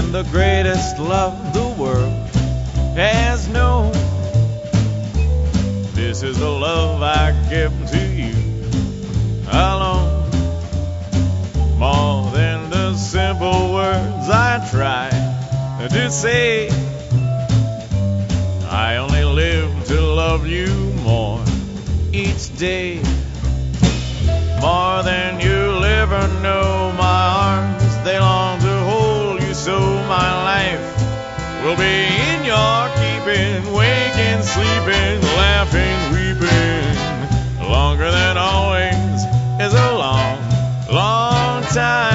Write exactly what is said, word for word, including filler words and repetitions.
and the greatest love the world has known. This is the love I give to you alone. More than the simple words I try to say, I only live to love you more each day. More than you'll ever know, my arms, they long to hold you, so my life will be in your keeping, waking, sleeping, laughing, weeping. Longer than always is a long, long time.